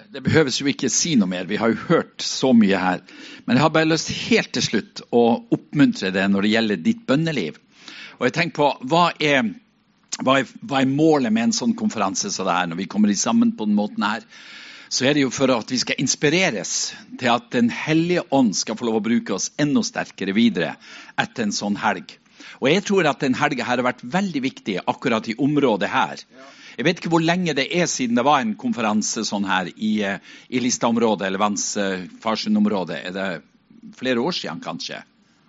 Det behøves jo ikke si noe mer, vi har jo hørt så mye her. Men jeg har bare lyst helt til slutt å oppmuntre det når det gjelder ditt bønneliv. Og jeg tenker på, hva er målet med en sånn konferanse som det her, når vi kommer sammen på den måten her? Så er det jo for at vi skal inspireres til at den hellige ånd skal få lov å bruke oss enda sterkere videre etter en sånn helg. Og jeg tror at den helgen her har vært veldig viktig akkurat i området her. Jeg vet ikke hvor lenge det er siden det var en konferanse sånn her i Lista-området, eller Farsund-området. Er det flere år siden kanskje?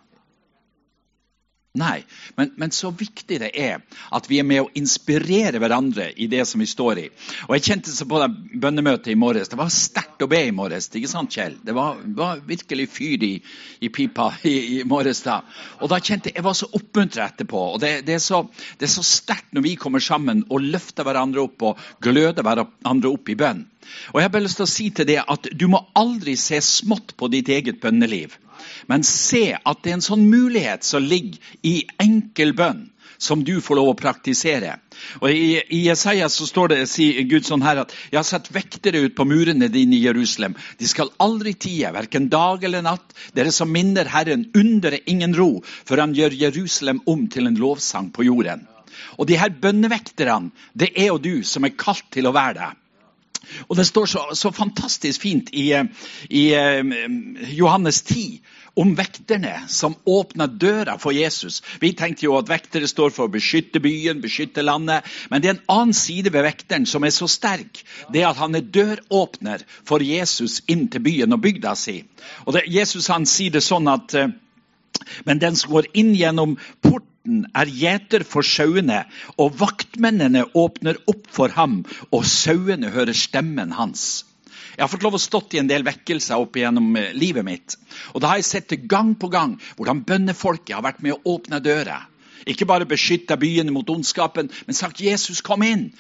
Nei, men så viktig det er at vi er med å inspirere hverandre i det som vi står i. Og jeg kjente så på det bønnemøtet i morges. Det var sterkt å be i morges, ikke sant, Kjell? Det var virkelig fyr i pipa i morges da. Og da kjente jeg var så oppmuntret etterpå. Og det er så sterkt når vi kommer sammen og løfter hverandre opp og gløder hverandre opp i bønn. Og jeg har bare lyst til å si til det at du må aldri se smått på ditt eget bønneliv. Men se at det er en sånn mulighet som ligger i enkel bønn, som du får lov å praktisere. Og i Jesaja så står det, sier Gud sånn her, at jeg har satt vektere ut på murene dine i Jerusalem. De skal aldri tie, hverken dag eller natt. Dere som minner Herren, undrer ingen ro, for han gjør Jerusalem om til en lovsang på jorden. Og de her bønnevekterne, det er jo du som er kalt til å være det. Og det står så fantastisk fint i Johannes 10 om vekterne som åpner døra for Jesus. Vi tenkte jo at vektere står for å beskytte byen, beskytte landet. Men det er en annen side ved vekteren som er så sterk. Det er at han er døråpner for Jesus inn til byen og bygda si. Og Jesus han sier det sånn at men den som går inn gjennom porten er gjeter for sauene, og vaktmennene åpner opp for ham, og sauene hører stemmen hans. Jeg har fått lov å stått i en del vekkelser opp gjennom livet mitt, og da har jeg sett det gang på gang, hvordan bønnefolket har vært med å åpne døra. Ikke bare beskytte byene mot ondskapen, men sagt, Jesus, kom inn,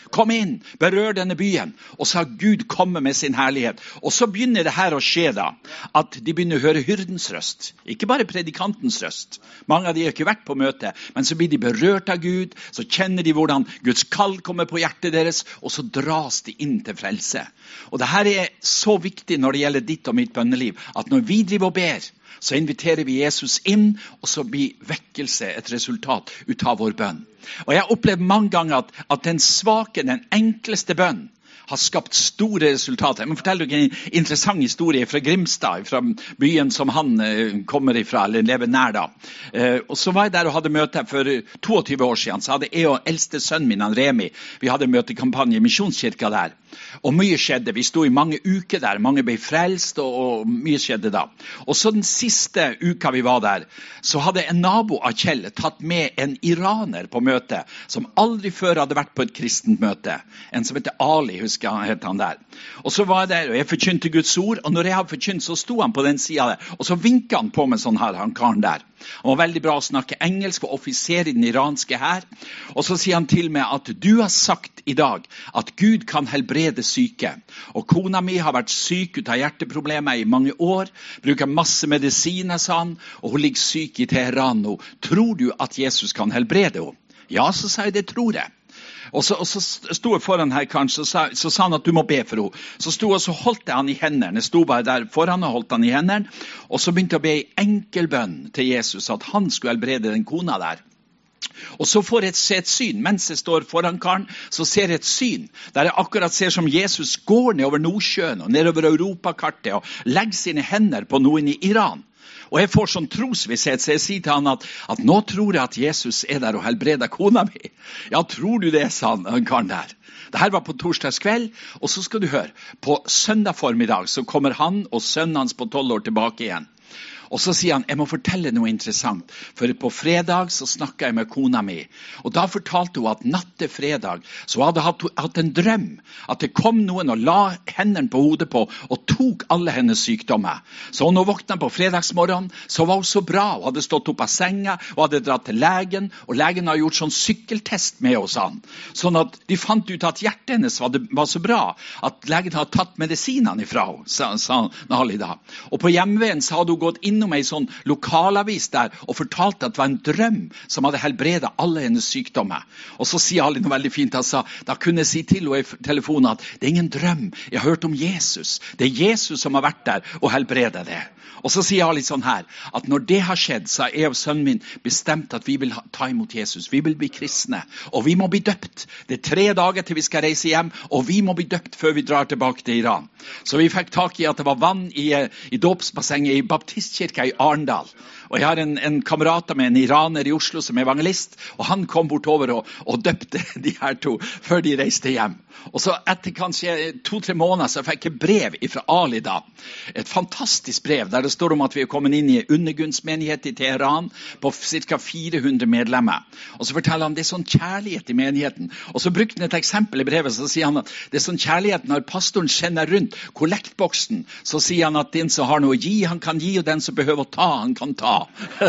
berør denne byen. Og så har Gud kommet med sin herlighet. Og så begynner det her å skje da, at de begynner å høre hyrdens røst. Ikke bare predikantens røst. Mange av de har ikke vært på møte, men så blir de berørt av Gud, så kjenner de hvordan Guds kall kommer på hjertet deres, og så dras de inn til frelse. Og det her er så viktig når det gjelder ditt og mitt bønneliv, at når vi driver og ber, så inviterer vi Jesus inn, og så blir vekkelse et resultat ut av vår bønn. Og jeg har opplevd mange ganger at den svake, den enkleste bønn, har skapt store resultater. Jeg må fortelle dere en interessant historie fra Grimstad, fra byen som han kommer ifra, eller lever nær da. Og så var jeg der og hadde møte for 22 år siden. Så hadde jeg og eldste sønnen min, Remi, vi hadde møtekampanje i Misjonskirka der. Og mye skjedde. Vi stod i mange uker der. Mange ble frelst, og mye skjedde da. Og så den siste uka vi var der, så hadde en nabo av Kjell tatt med en iraner på møte, som aldri før hadde vært på et kristent møte. En som heter Ali, husker het han der. Og så var jeg der, og jeg forkynte Guds ord, og når jeg hadde forkynt, så sto han på den siden der, og så vinket han på meg sånn her, han karen der. Han var veldig bra å snakke engelsk, var offiser i den iranske her, og så sier han til meg at du har sagt i dag at Gud kan helbrede syke, og kona mi har vært syk ut av hjerteproblemer i mange år, bruker masse medisiner, sa han, og hun ligger syk i Teheran nå. Tror du at Jesus kan helbrede henne? Ja, så sa jeg, det tror jeg. Og så sto jeg foran her kanskje, så sa han at du må be for henne. Så sto jeg og så holdt jeg han i hendene. Jeg sto bare der foran og holdt han i hendene. Og så begynte jeg å be i enkel bønn til Jesus at han skulle helbrede den kona der. Og så får jeg se et syn. Mens jeg står foran karen, så ser jeg et syn. Der jeg akkurat ser som Jesus går nedover Nordsjøen og nedover Europakartet og legger sine hender på noen i Iran. Og jeg får sånn trosvisshet, så jeg sier til han at nå tror jeg at Jesus er der og helbreder kona mi. Ja, tror du det, sa han karen der. Det her var på torsdagskveld, og så skal du høre, på søndag formiddag så kommer han og sønnen hans på 12 år tilbake igjen. Og så sier han, jeg må fortelle noe interessant, for på fredag så snakket jeg med kona mi, og da fortalte hun at natt til fredag, så hadde hun hatt en drøm, at det kom noen og la hendene på hodet på, og tok alle hennes sykdommer. Så når hun våknet på fredagsmorgen, så var hun så bra, hun hadde stått opp av senga, og hadde dratt til legen, og legen har gjort sånn sykkeltest med oss, sånn at de fant ut at hjertet hennes var så bra, at legen hadde tatt medisinene ifra henne, sa Nali da. Og på hjemveien så hadde hun gått inn innom en sånn lokalavis der og fortalte at det var en drøm som hadde helbredet alle hennes sykdommer. Og så sier Ali noe veldig fint. Han sa, da kunne jeg si til henne i telefonen at det er ingen drøm. Jeg har hørt om Jesus. Det er Jesus som har vært der og helbredet det. Og så sier Ali sånn her, at når det har skjedd, så har jeg og sønnen min bestemt at vi vil ta imot Jesus. Vi vil bli kristne, og vi må bli døpt. Det er 3 dager til vi skal reise hjem, og vi må bli døpt før vi drar tilbake til Iran. Så vi fikk tak i at det var vann i dåpsbassenget i baptistkirka i Arendal. Og jeg har en kamerat med en iraner i Oslo som er evangelist, og han kom bortover og døpte de her 2 før de reiste hjem. Og så etter kanskje 2-3 måneder så fikk jeg brev fra Ali da. Et fantastisk brev der det står om at vi er kommet inn i en undergrunnsmenighet i Teheran på ca. 400 medlemmer. Og så forteller han det er sånn kjærlighet i menigheten. Og så brukte han et eksempel i brevet, så sier han at det er sånn kjærlighet når pastoren kjenner rundt kollektboksen, så sier han at den som har noe å gi, han kan gi, og den som behøver å ta, han kan ta.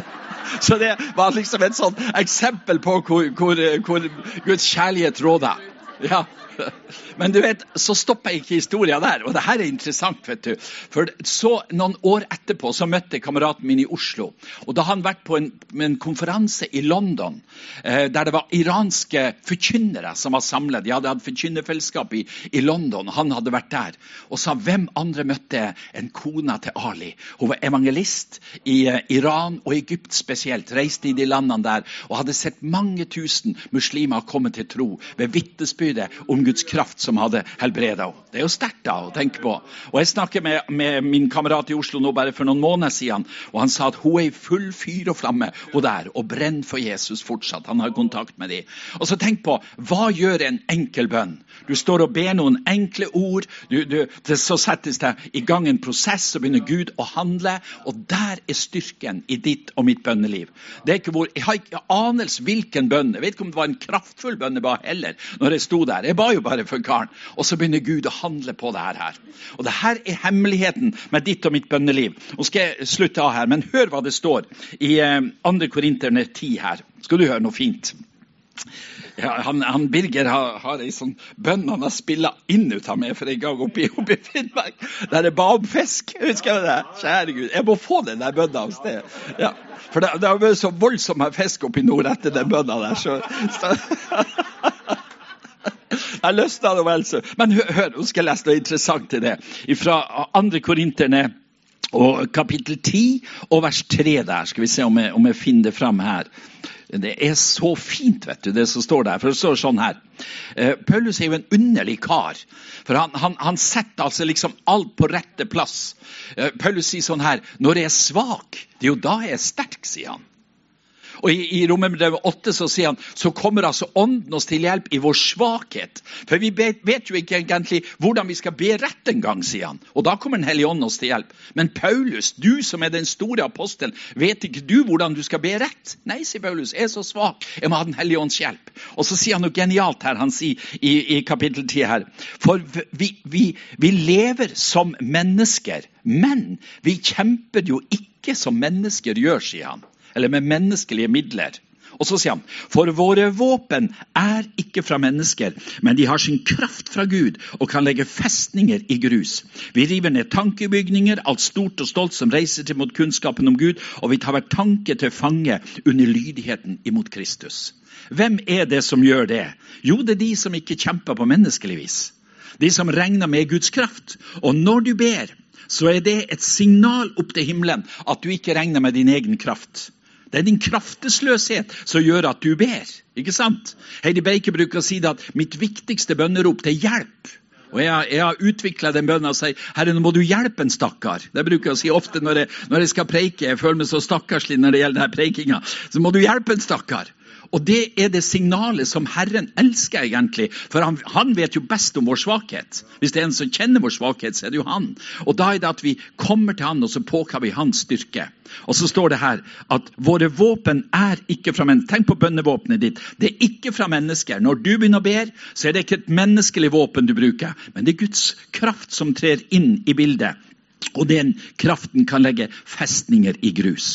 Så det var liksom et sånt eksempel på hvor Guds kjærlighet råder. Ja. Men du vet, så stopper jeg ikke historien der, og det her er interessant, vet du. For så noen år etterpå så møtte jeg kameraten min i Oslo, og da han vært på en konferanse i London, der det var iranske forkynnere som var samlet. De hadde hatt forkynnerfellesskap i London, og han hadde vært der. Og sa, hvem andre møtte en kona til Ali? Hun var evangelist i Iran og Egypt spesielt, reiste i de landene der, og hadde sett mange tusen muslimer komme til tro ved vittnesbyrdet om Guds kraft som hadde helbredet henne. Det er jo sterkt da å tenke på. Og jeg snakket med min kamerat i Oslo nå bare for noen måneder siden, og han sa at hun er i full fyr og flamme, hun der, og brenner for Jesus fortsatt. Han har kontakt med dem. Og så tenk på, hva gjør en enkel bønn? Du står og ber noen enkle ord, så settes det i gang en prosess, og begynner Gud å handle, og der er styrken i ditt og mitt bønneliv. Det er ikke jeg har ikke anelse hvilken bønn, jeg vet ikke om det var en kraftfull bønn jeg ba heller, når jeg sto der. Jeg ba jo bare for karen, og så begynner Gud å handle på det her. Og det her er hemmeligheten med ditt og mitt bønneliv. Nå skal jeg slutte av her, men hør hva det står i 2. Korinterne 10 her. Skal du høre noe fint? Ja, han Birger har en sånn bønn han har spillet inn ut av meg for en gang oppe i Finnmark. Der det ba om fisk. Husker du det? Kjære Gud, jeg må få den der bønna hos det. Ja, for det har vært så voldsomt med fisk oppe i nord etter den bønna der. Så jeg løsner det vel så. Men hør, nå skal jeg lese noe interessant til det. Fra 2. Korinterne og kapittel 10 og vers 3 der. Skal vi se om jeg finner det frem her. Det er så fint, vet du, det som står der. For det står sånn her. Paulus er jo en underlig kar. For han setter altså liksom alt på rette plass. Paulus sier sånn her, når jeg er svak, det er jo da jeg er sterk, sier han. Og i Romerbrevet 8 så sier han, så kommer altså ånden oss til hjelp i vår svakhet. For vi vet jo ikke egentlig hvordan vi skal be rett en gang, sier han. Og da kommer den hellige ånd oss til hjelp. Men Paulus, du som er den store apostelen, vet ikke du hvordan du skal be rett? Nei, sier Paulus, jeg er så svak, jeg må ha den hellige ånds hjelp. Og så sier han noe genialt her, han sier i kapittel 10 her. For vi lever som mennesker, men vi kjemper jo ikke som mennesker gjør, sier han. Eller med menneskelige midler. Og så sier han, for våre våpen er ikke fra mennesker, men de har sin kraft fra Gud og kan legge festninger i grus. Vi river ned tankebygninger, alt stort og stolt som reiser til mot kunnskapen om Gud, og vi tar hver tanke til fange under lydigheten imot Kristus. Hvem er det som gjør det? Jo, det er de som ikke kjemper på menneskelig vis. De som regner med Guds kraft. Og når du ber, så er det et signal opp til himmelen at du ikke regner med din egen kraft. Det er din kraftesløshet som gjør at du ber, ikke sant? Heidi Baker bruker å si det at mitt viktigste bønnerop det er hjelp. Og jeg har utviklet den bønnen og sier, Herre, nå må du hjelpe en stakkar. Det bruker jeg å si ofte når jeg skal preike. Jeg føler meg så stakkarslig når det gjelder denne preikinga. Så må du hjelpe en stakkar. Og det er det signalet som Herren elsker egentlig, for han vet jo best om vår svakhet. Hvis det er en som kjenner vår svakhet, så er det jo han. Og da er det at vi kommer til han, og så påkaller vi hans styrke. Og så står det her, at våre våpen er ikke fra mennesker. Tenk på bønnevåpenet ditt. Det er ikke fra mennesker. Når du begynner å be, så er det ikke et menneskelig våpen du bruker, men det er Guds kraft som trer inn i bildet. Og den kraften kan legge festninger i grus.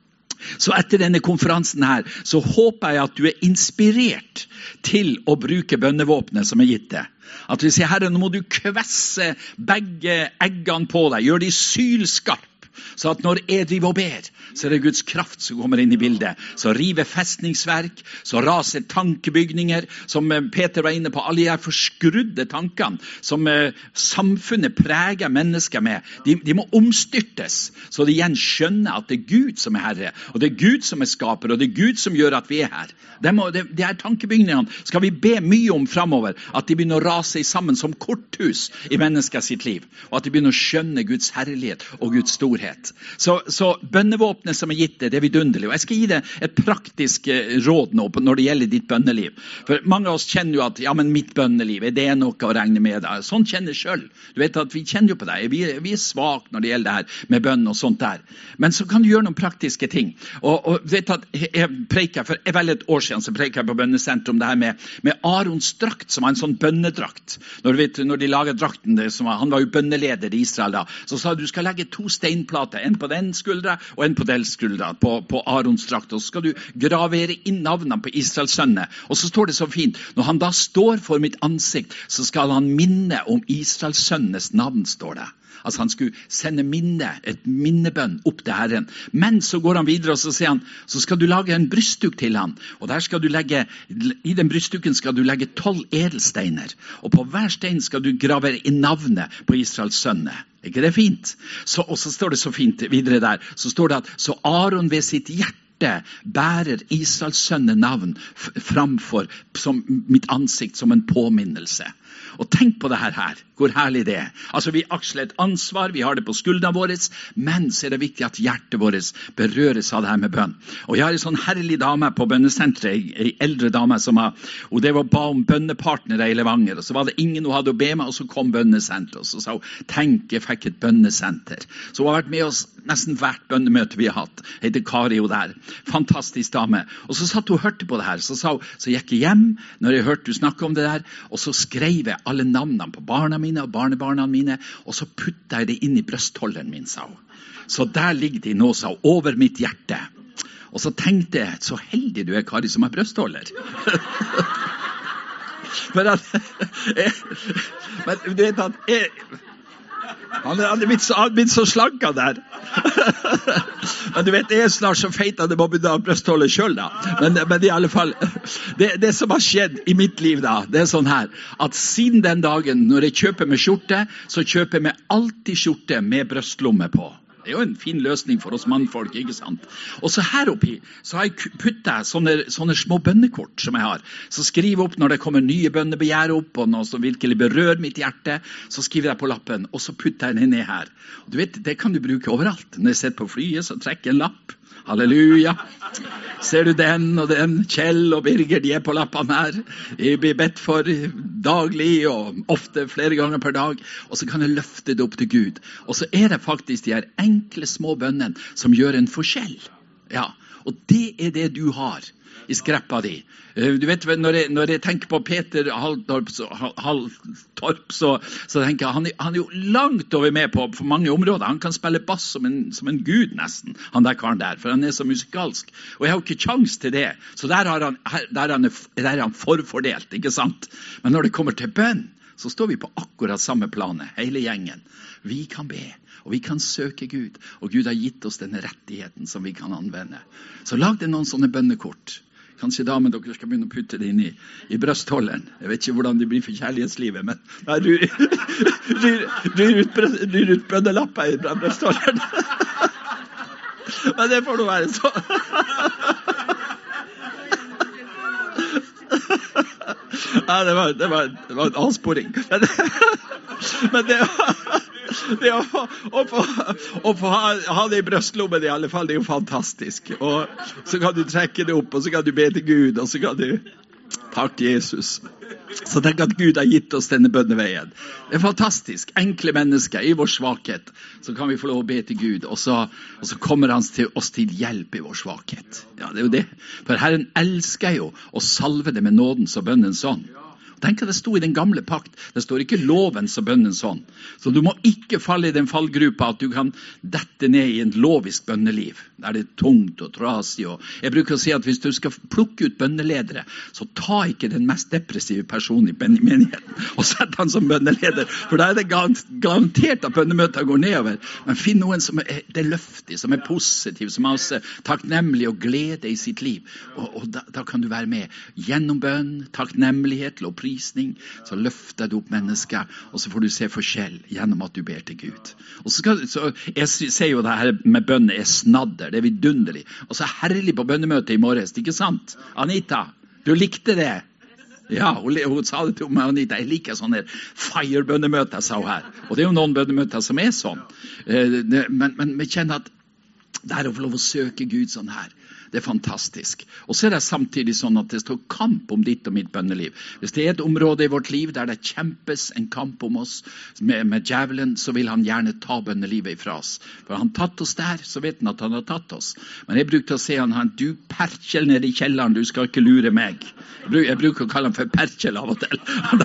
Så etter denne konferansen her, så håper jeg at du er inspirert til å bruke bønnevåpnet som er gitt deg. At vi sier, Herre, nå må du kvesse begge eggene på deg, gjør de sylskarp. Så at når jeg driver og ber, så det Guds kraft som kommer inn i bildet. Så river festningsverk, så raser tankebygninger, som Peter var inne på, alle de forskrudde tankene, som samfunnet preger mennesker med. De må omstyrtes, så de igjen skjønner at det Gud som Herre, og det Gud som skaper, og det Gud som gjør at vi her. De her tankebygningene skal vi be mye om fremover, at de begynner å rase sammen som korthus i mennesker sitt liv, og at de begynner å skjønne Guds herlighet og Guds storhet. Så bønnevåpnet som gitt det er vidunderlig. Og jeg skal gi deg et praktisk råd nå når det gjelder ditt bønneliv. For mange av oss kjenner jo at, ja, men mitt bønneliv, det noe å regne med deg? Sånn kjenner jeg selv. Du vet at vi kjenner jo på deg. Vi svak når det gjelder det her med bønn og sånt der. Men så kan du gjøre noen praktiske ting. Og vet at jeg preker for vel et år siden, så preker jeg på bønnesentrum det her med Arons drakt, som var en sånn bønndrakt. Når de laget drakten, han var jo bønneleder i Israel da, så sa du skal legge 2 steinplater, en på den skuldra og en på den skuldra, på Arons drakt, og så skal du gravere inn navnene på Israels sønne. Og så står det så fint, når han da står for mitt ansikt, så skal han minne om Israels sønnes navn, står det. Altså han skulle sende et minnebønn opp til Herren. Men så går han videre og så sier han, så skal du lage en brystduk til han. Og der skal du i den brystduken skal du legge 12 edelsteiner. Og på hver stein skal du gravere i navnet på Israels sønne. Ikke det fint? Og så står det så fint videre der. Så står det at, så Aron ved sitt hjerte bærer Israels sønne navn framfor som mitt ansikt som en påminnelse. Og tenk på det her, hvor herlig det er. Altså vi aksler et ansvar, vi har det på skuldrene våre, men så er det viktig at hjertet vårt berøres av det her med bønn. Og jeg har en sånn herlig dame på bønnesentret, en eldre dame som og det var ba om bønnepartnere i Levanger, og så var det ingen hun hadde å be med, og så kom bønnesentret, og så sa hun, tenk, jeg fikk et bønnesenter. Så hun har vært med oss nesten hvert bønnemøte vi har hatt, heter Kari og der, fantastisk dame. Og så satt hun og hørte på det her, så gikk jeg hjem, når jeg hørte du snakke om det der, og så skrev jeg alle navnene på barna mine og barnebarna mine, og så puttet jeg det inn i brøstholderen min, sa hun. Så der ligger de nå, sa hun, over mitt hjerte. Og så tenkte jeg, så heldig du er, Kari, som er brøstholder. Men du vet at han er blitt så slanka der. Men du vet, jeg er snart så feit at det må begynne å brøstholde selv da. Men i alle fall, det som har skjedd i mitt liv da, det er sånn her, at siden den dagen når jeg kjøper med skjorte, så kjøper jeg med alltid skjorte med brøstlomme på. Det er jo en fin løsning for oss mannfolk, ikke sant? Og så her oppi, så har jeg puttet sånne små bønnekort som jeg har. Så skriver opp når det kommer nye bønnebegjær opp, og noe som virkelig berører mitt hjerte, så skriver jeg på lappen, og så putter jeg den ned her. Og du vet, det kan du bruke overalt. Når jeg sitter på flyet, så trekker jeg en lapp. Halleluja. Ser du den og den? Kjell og Birger, de er på lappene her. Jeg blir bedt for daglig og ofte flere ganger per dag. Og så kan jeg løfte det opp til Gud. Og så er det faktisk de her enkle små bønnene som gjør en forskjell. Ja, og det er det du har i skreppa di. Du vet, når jeg tenker på Peter Haltorp, så tenker jeg, han er jo langt over med på mange områder. Han kan spille bass som en gud nesten, han der karen der, for han er så musikalsk. Og jeg har jo ikke sjans til det. Så der er han forfordelt, ikke sant? Men når det kommer til bønn, så står vi på akkurat samme planet, hele gjengen. Vi kan be, og vi kan søke Gud, og Gud har gitt oss denne rettigheten som vi kan anvende. Så lag det noen sånne bønnekort. Kanskje damen dere skal begynne å putte det inn i brøstholderen. Jeg vet ikke hvordan det blir for kjærlighetslivet, men ryr ut bønnelapper i brøstholderen. Men det får nå være så. Ja, det var en avsporing. Men det å få ha det i brøstlommen i alle fall, det er jo fantastisk. Og så kan du trekke det opp, og så kan du be til Gud, og så kan du takke Jesus. Så tenk at Gud har gitt oss denne bønneveien. Det er fantastisk. Enkle mennesker i vår svakhet, så kan vi få lov å be til Gud, og så kommer han til oss til hjelp i vår svakhet. Ja, det er jo det. For Herren elsker jo å salve det med nådens og bønnens ånd. Tenk at det sto i den gamle pakt. Det står ikke loven så bønnen sånn. Så du må ikke falle i den fallgrupa at du kan dette ned i en lovisk bønneliv. Der det er tungt og trasig. Jeg bruker å si at hvis du skal plukke ut bønneledere, så ta ikke den mest depressive personen i menigheten og sett han som bønneleder. For da er det garantert at bønnemøter går nedover. Men finn noen som er løftig, som er positiv, som har også takknemlig og glede i sitt liv. Og da kan du være med. Gjennom bønn, takknemlighet, lovprisning, så løfter du opp mennesker, og så får du se forskjell gjennom at du ber til Gud. Og så jeg ser jo det her med bønn er snadder, det er vidunderlig. Og så herlig på bønnemøtet i morges, ikke sant? Anita, du likte det? Ja, hun sa det til meg, Anita, jeg liker sånne fire-bønnemøter, sa hun her. Og det er jo noen bønnemøter som er sånn. Men vi kjenner at det er å få lov å søke Gud sånn her. Det er fantastisk. Og så er det samtidig sånn at det står kamp om ditt og mitt bønneliv. Hvis det er et område i vårt liv der det kjempes en kamp om oss med djevelen, så vil han gjerne ta bønnelivet ifra oss. For han tatt oss der, så vet han at han har tatt oss. Men jeg brukte å se han, du perkjel ned i kjelleren, du skal ikke lure meg. Jeg bruker å kalle han for perkjel av og til.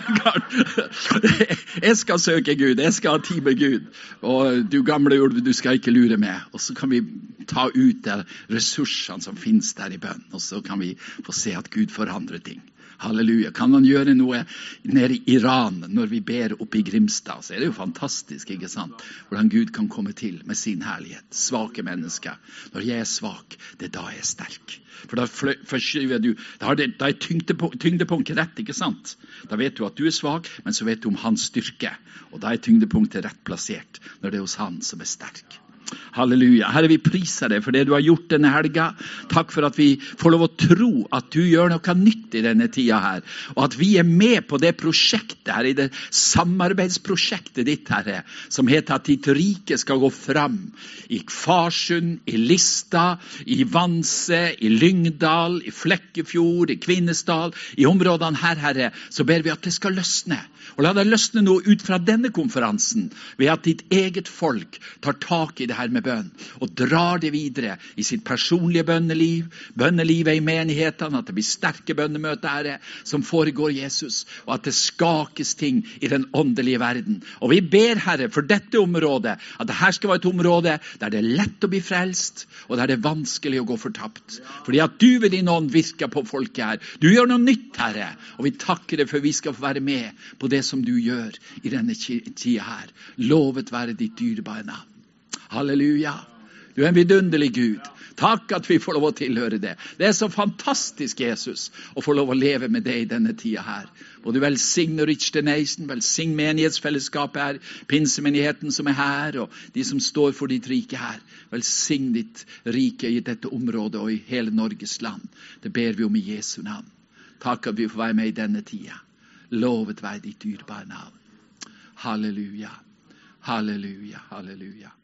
Jeg skal søke Gud, jeg skal ha tid med Gud. Og du gamle ulv, du skal ikke lure meg. Og så kan vi ta ut de ressursene som finnes der i bønn, og så kan vi få se at Gud forandrer ting. Halleluja. Kan han gjøre noe nede i Iran når vi ber oppe i Grimstad, så er det jo fantastisk, ikke sant? Hvordan Gud kan komme til med sin herlighet. Svake mennesker. Når jeg er svak, det er da jeg er sterk. For da forskyver du, da er tyngdepunktet rett, ikke sant? Da vet du at du er svak, men så vet du om hans styrke. Og da er tyngdepunktet rett plassert, når det er hos han som er sterk. Halleluja. Herre, vi priser deg for det du har gjort denne helga. Takk for at vi får lov å tro at du gjør noe nytt i denne tida her. Og at vi er med på det prosjektet her, i det samarbeidsprosjektet ditt, Herre, som heter at ditt rike skal gå fram i Farsund, i Lista, i Vanse, i Lyngdal, i Flekkefjord, i Kvinesdal, i områdene her, Herre, så ber vi at det skal løsne. Og la det løsne noe ut fra denne konferansen, ved at ditt eget folk tar tak i det her med bønn, og drar det videre i sitt personlige bønneliv, bønnelivet i menighetene, at det blir sterke bønnemøter, Herre, som foregår Jesus, og at det skakes ting i den åndelige verden. Og vi ber, Herre, for dette området, at det her skal være et område der det er lett å bli frelst, og der det er vanskelig å gå fortapt. Fordi at du ved din ånd virker på folket her. Du gjør noe nytt, Herre, og vi takker deg for vi skal få være med på det som du gjør i denne tida her. Lovet være ditt dyrebare navn. Halleluja. Du er en vidunderlig Gud. Takk at vi får lov å tilhøre det. Det er så fantastisk, Jesus, å få lov å leve med det i denne tida her. Og du velsigne Rich the Nation, velsigne menighetsfellesskapet her, pinsemenigheten som er her, og de som står for ditt rike her. Velsigne ditt rike i dette området og i hele Norges land. Det ber vi om i Jesu navn. Takk at vi får være med i denne tida. Lovet være ditt dyrebare navn. Halleluja. Halleluja. Halleluja.